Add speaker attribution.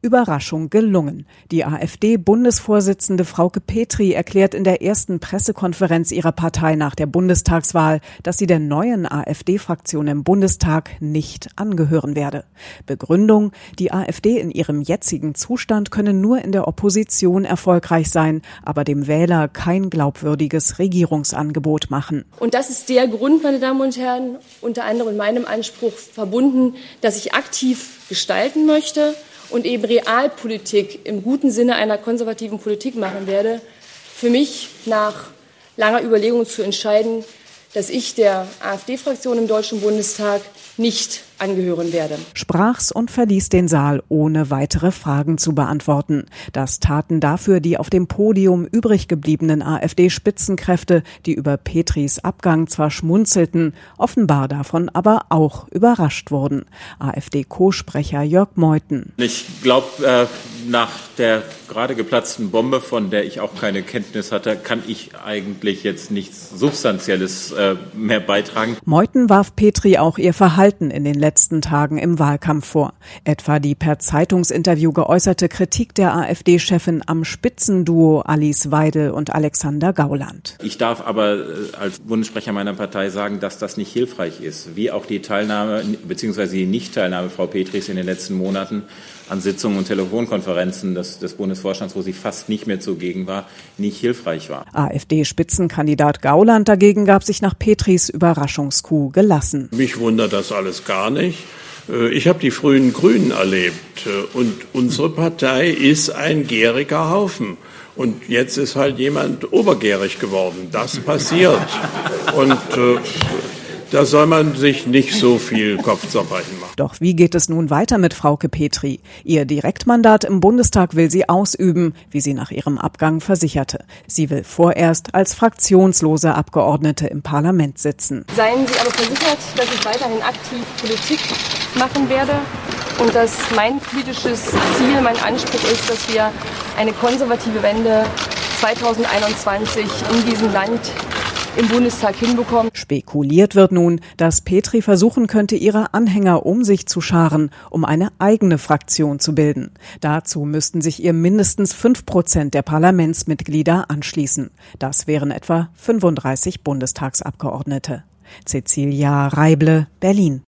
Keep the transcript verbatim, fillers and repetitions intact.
Speaker 1: Überraschung gelungen. Die AfD-Bundesvorsitzende Frauke Petry erklärt in der ersten Pressekonferenz ihrer Partei nach der Bundestagswahl, dass sie der neuen AfD-Fraktion im Bundestag nicht angehören werde. Begründung: Die AfD in ihrem jetzigen Zustand könne nur in der Opposition erfolgreich sein, aber dem Wähler kein glaubwürdiges Regierungsangebot machen.
Speaker 2: Und das ist der Grund, meine Damen und Herren, unter anderem in meinem Anspruch verbunden, dass ich aktiv gestalten möchte und eben Realpolitik im guten Sinne einer konservativen Politik machen werde, für mich nach langer Überlegung zu entscheiden, dass ich der AfD-Fraktion im Deutschen Bundestag nicht angehören werde.
Speaker 1: Sprach's und verließ den Saal, ohne weitere Fragen zu beantworten. Das taten dafür die auf dem Podium übrig gebliebenen AfD-Spitzenkräfte, die über Petrys Abgang zwar schmunzelten, offenbar davon aber auch überrascht wurden. AfD-Co-Sprecher Jörg Meuthen.
Speaker 3: Ich glaube, äh, nach der gerade geplatzten Bombe, von der ich auch keine Kenntnis hatte, kann ich eigentlich jetzt nichts Substanzielles äh, mehr beitragen.
Speaker 1: Meuthen warf Petry auch ihr Verhalten in den letzten Tagen im Wahlkampf vor. Etwa die per Zeitungsinterview geäußerte Kritik der AfD-Chefin am Spitzenduo Alice Weidel und Alexander Gauland.
Speaker 3: Ich darf aber äh, als Bundessprecher meiner Partei sagen, dass das nicht hilfreich ist, wie auch die Teilnahme bzw. die Nichtteilnahme Frau Petrys in den letzten Monaten an Sitzungen und Telefonkonferenzen des, des Bundesvorstands, wo sie fast nicht mehr zugegen war, nicht hilfreich war.
Speaker 1: AfD-Spitzenkandidat Gauland dagegen gab sich nach Petrys Überraschungscoup gelassen.
Speaker 4: Mich wundert das alles gar nicht. Ich habe die frühen Grünen erlebt und unsere Partei ist ein gäriger Haufen. Und jetzt ist halt jemand obergärig geworden. Das passiert. Und äh, da soll man sich nicht so viel Kopfzerbrechen machen.
Speaker 1: Doch wie geht es nun weiter mit Frauke Petry? Ihr Direktmandat im Bundestag will sie ausüben, wie sie nach ihrem Abgang versicherte. Sie will vorerst als fraktionslose Abgeordnete im Parlament sitzen.
Speaker 2: Seien Sie aber versichert, dass ich weiterhin aktiv Politik machen werde und dass mein politisches Ziel, mein Anspruch ist, dass wir eine konservative Wende zweitausendeinundzwanzig in diesem Land im Bundestag hinbekommen.
Speaker 1: Spekuliert wird nun, dass Petry versuchen könnte, ihre Anhänger um sich zu scharen, um eine eigene Fraktion zu bilden. Dazu müssten sich ihr mindestens fünf Prozent der Parlamentsmitglieder anschließen. Das wären etwa fünfunddreißig Bundestagsabgeordnete. Cecilia Reible, Berlin.